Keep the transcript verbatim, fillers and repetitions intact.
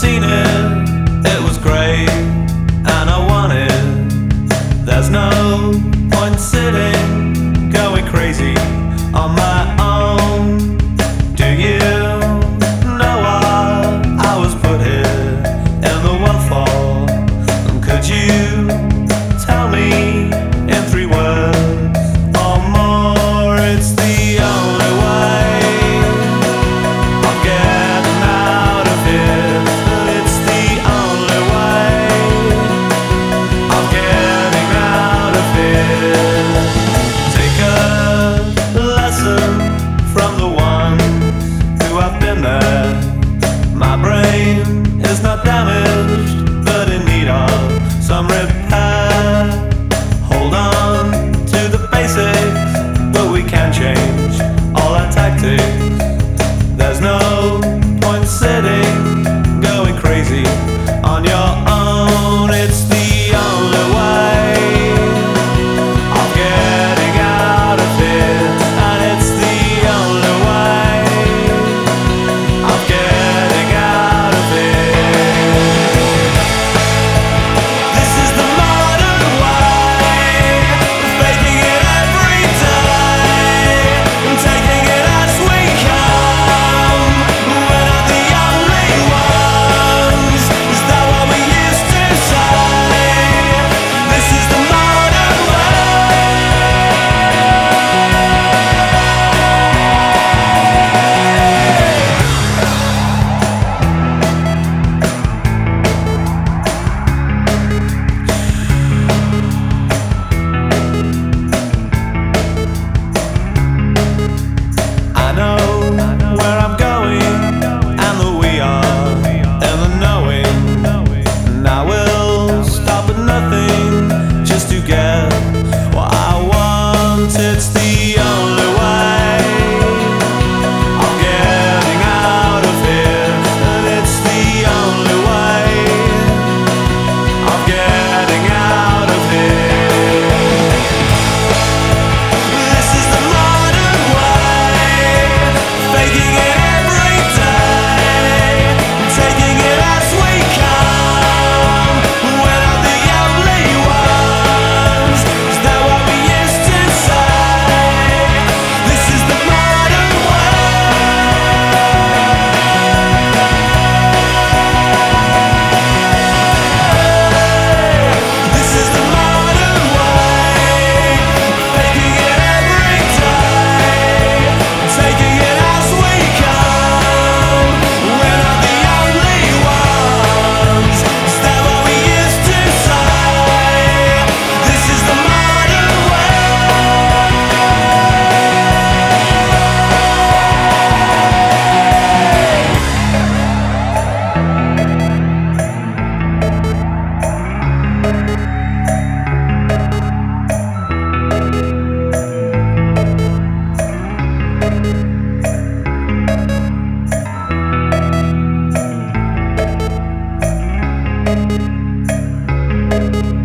seen it, it was great, and I want it. There's no point sitting, going crazy on my own. Do you know what I was put here in the world for? And could you tell me in three words or more? It's the only way of getting out of here. It's the only way of getting out of here. Take a lesson from the ones who have been there. My brain is not damaged, but in need of some repair. Hold on to the basics, but we can change all our tactics. There's no point sitting, going crazy on your own. It's the only way of getting out of here, and it's the only way of getting out of here. This is the modern way, faking it every day, and taking it as we come. We're not the only ones, is that what we used to say? This is the modern way. I know where I'm going, and that we are in the knowing. And I will stop at nothing just to get what I want. It's the only way of getting out of here, and it's the only way of getting out of here. This is the modern way, faking it every day, taking it as we come. We're not the only ones, is that what we used to say? This is the modern way. This is the modern way, faking it every day, taking it as we come. We're not the only ones, is that what we used to say? This is the modern way.